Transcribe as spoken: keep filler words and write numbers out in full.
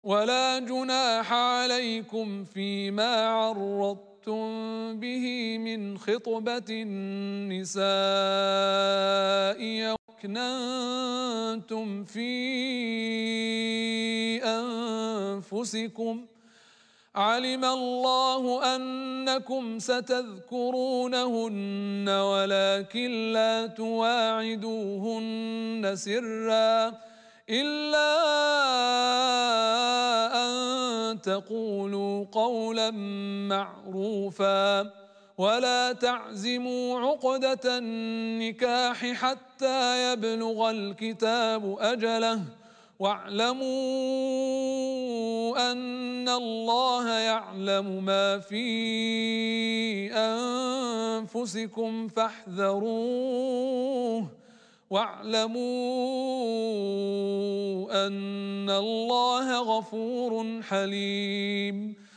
ولا جناح عليكم فيما عرضتم به من خطبة النساء أو أكننتم في أنفسكم علم الله أنكم ستذكرونهن ولكن لا تواعدوهن سرا إلا أن تقولوا قولا معروفا ولا تعزموا عقدة النكاح حتى يبلغ الكتاب أجله واعلموا أن الله يعلم ما في أنفسكم فاحذروه واعلموا أن الله غفور حليم.